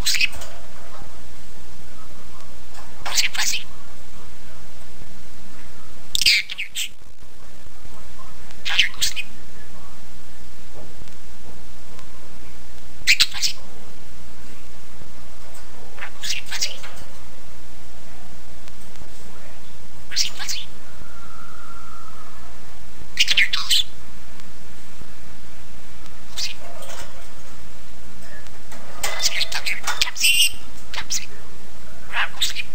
muslim. Muslim fasik. Rajul muslim. Itu fasik. Muslim fasik. Muslim fasik. Itu terus. Muslim. Muslim takdir. Kamsi. Kamsi. Muslim.